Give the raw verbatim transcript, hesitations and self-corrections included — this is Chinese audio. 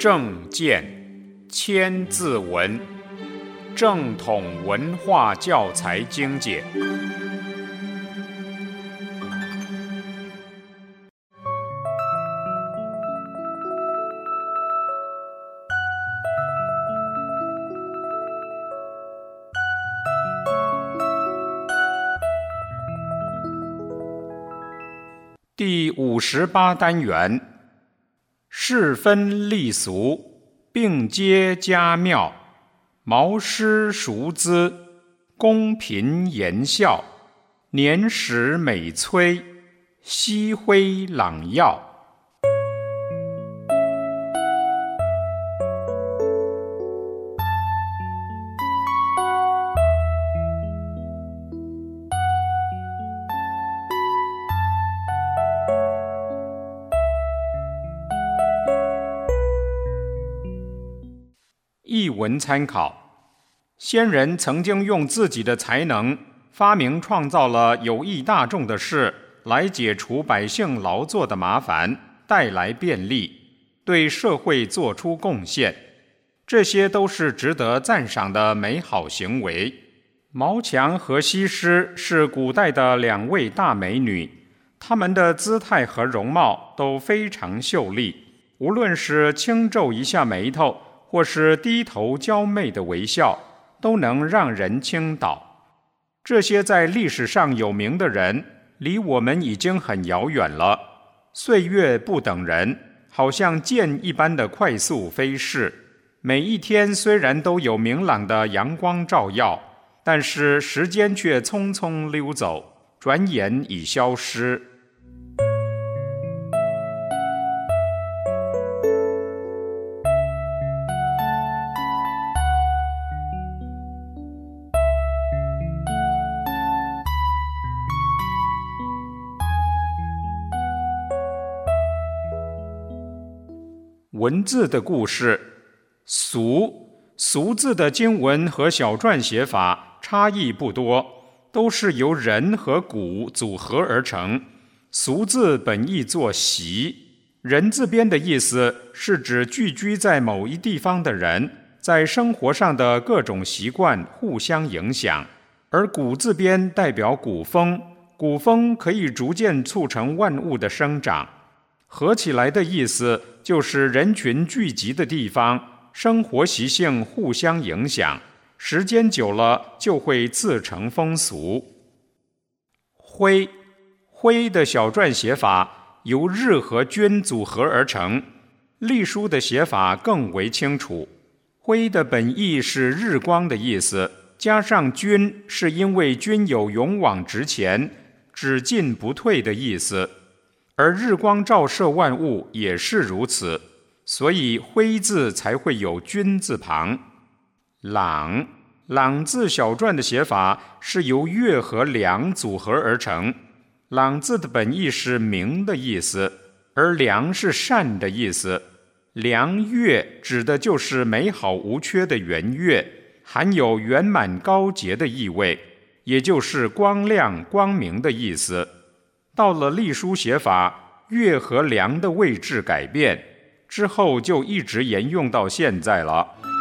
正见千字文，正统文化教材精简。第五十八单元，世分立俗，并接家庙，毛诗熟资，公贫言孝，年时美催，夕辉朗耀。译文参考：先人曾经用自己的才能发明创造了有益大众的事，来解除百姓劳作的麻烦，带来便利，对社会做出贡献，这些都是值得赞赏的美好行为。毛强和西施是古代的两位大美女，她们的姿态和容貌都非常秀丽，无论是轻皱一下眉头，或是低头娇媚的微笑，都能让人倾倒。这些在历史上有名的人，离我们已经很遥远了。岁月不等人，好像箭一般的快速飞逝。每一天虽然都有明朗的阳光照耀，但是时间却匆匆溜走，转眼已消失。文字的故事，俗俗字的经文和小篆写法差异不多，都是由人和古组合而成。俗字本意作习，人字边的意思是指聚居在某一地方的人，在生活上的各种习惯互相影响，而古字边代表古风，古风可以逐渐促成万物的生长。合起来的意思就是人群聚集的地方，生活习性互相影响，时间久了就会自成风俗。徽徽的小篆写法由日和均组合而成，隶书的写法更为清楚。徽的本意是日光的意思，加上均是因为均有勇往直前、只进不退的意思，而日光照射万物也是如此，所以徽字才会有均字旁。朗朗字小篆的写法是由月和良组合而成，朗字的本意是明的意思，而良是善的意思。良月指的就是美好无缺的圆月，含有圆满高洁的意味，也就是光亮光明的意思。到了隶书写法，月和良的位置改变之后，就一直沿用到现在了。